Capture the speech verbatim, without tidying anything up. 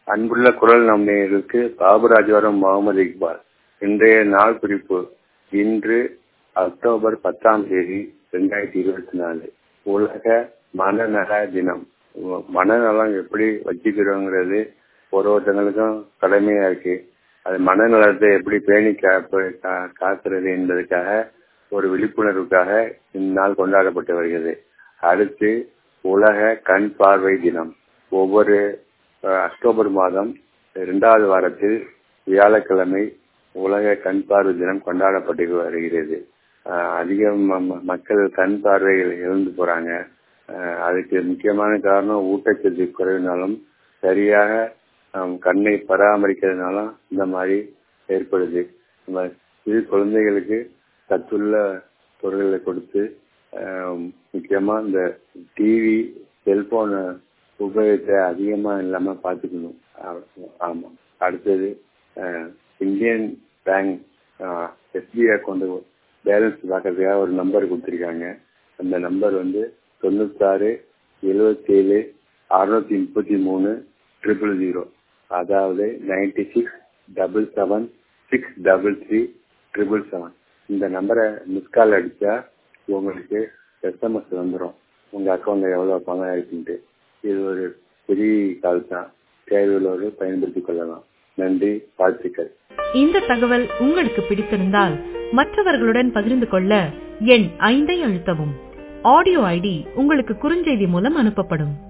அன்புள்ள குரல் நம்பினர்களுக்கு பாபுராஜவரம் முகமது இக்பால். இன்றைய நாள் குறிப்பு. இன்று அக்டோபர் பத்தாம் தேதி ரெண்டாயிரத்தி இருபத்தி நாலு உலக மனநல தினம். மனநலம் எப்படி வச்சுக்கிறோங்கிறது ஒரு ஒருத்தங்களுக்கும் கடமையா இருக்கு. அது மனநலத்தை எப்படி பேணி காக்கிறது என்பதற்காக ஒரு விழிப்புணர்வுக்காக இந்நாள் கொண்டாடப்பட்டு வருகிறது. அடுத்து உலக கண் பார்வை தினம். ஒவ்வொரு அக்டோபர் மாதம் இரண்டாவது வாரத்தில் வியாழக்கிழமை உலக கண் பார்வை தினம் கொண்டாடப்பட்டு வருகிறது. அதிகம் மக்கள் கண் பார்வைகள் இழந்து போறாங்க. அதுக்கு முக்கியமான காரணம் ஊட்டச்சத்து குறைவினாலும் சரியாக கண்ணை பராமரிக்கிறதுனாலும் இந்த மாதிரி ஏற்படுது. சிறு குழந்தைகளுக்கு சத்துள்ள பொருட்களை கொடுத்து முக்கியமா இந்த டிவி செல்போன் உபயோகத்தை அதிகமா இல்லாம பாத்துக்கணும். ஆமா. அடுத்தது Indian bank SBI account balance பார்க்கறதுக்காக ஒரு நம்பர் கொடுத்திருக்காங்க. அந்த நம்பர் வந்து தொண்ணூத்தி ஆறு எழுபத்தி ஏழு அறுநூத்தி முப்பத்தி மூணு ட்ரிபிள் ஜீரோ அதாவது ninety six double seven six double three triple seven. இந்த நம்பரை மிஸ் கால் அடிச்சா உங்களுக்கு எஸ்எம்எஸ் வந்துடும் உங்க அக்கௌண்ட்ல எவ்வளவு பணம் இருக்குன்ட்டு. இது ஒரு பெரிய கால் தான். தேவையுள்ளவரை பயன்படுத்திக் கொள்ளலாம். நன்றி, வாழ்த்துக்கள். இந்த தகவல் உங்களுக்கு பிடித்திருந்தால் மற்றவர்களுடன் பகிர்ந்து கொள்ள எண் ஐந்தை அழுத்தவும். ஆடியோ ஐடி உங்களுக்கு குறுஞ்செய்தி மூலம் அனுப்பப்படும்.